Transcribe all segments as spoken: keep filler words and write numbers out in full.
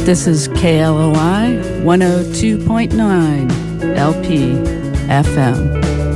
This is K L O I one oh two point nine L P F M.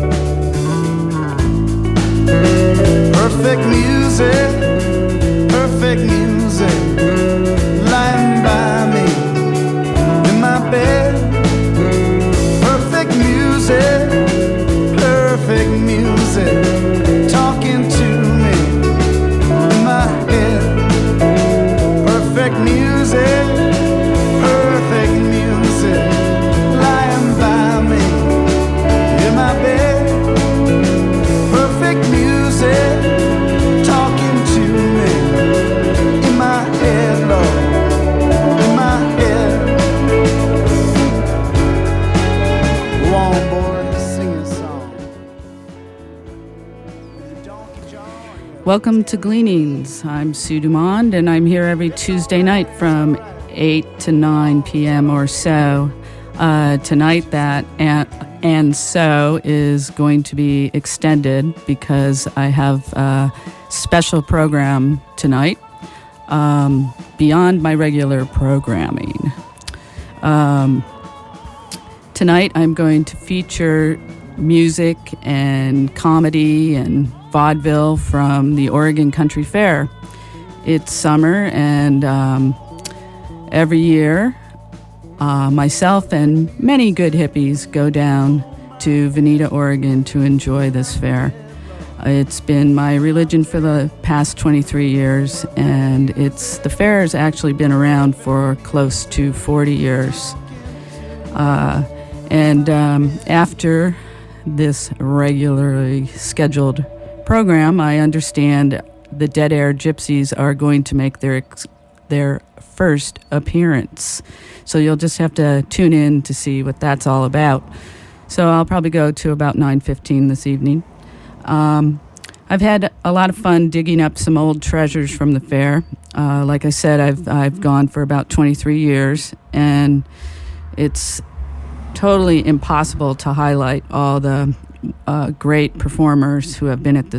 Perfect music, perfect music, lying by me in my bed. Perfect music, perfect music, talking to me in my head. Perfect music, perfect music, lying by me in my bed. Perfect music, talking to me in my head, Lord, in my head. One boy, sing a song. Welcome to Gleanings. I'm Sue Dumond, and I'm here every Tuesday night from eight to nine p.m. or so. Uh, tonight, that and, and so is going to be extended because I have a special program tonight um, beyond my regular programming. Um, tonight, I'm going to feature music and comedy and vaudeville from the Oregon Country Fair. It's summer, and um, every year, uh, myself and many good hippies go down to Veneta, Oregon to enjoy this fair. It's been my religion for the past twenty-three years, and it's the fair has actually been around for close to forty years. Uh, and um, after this regularly scheduled program, I understand the Dead Air Gypsies are going to make their their first appearance. So you'll just have to tune in to see what that's all about. So I'll probably go to about nine fifteen this evening. Um, I've had a lot of fun digging up some old treasures from the fair. Uh, like I said, I've I've gone for about twenty-three years, and it's totally impossible to highlight all the uh, great performers who have been at this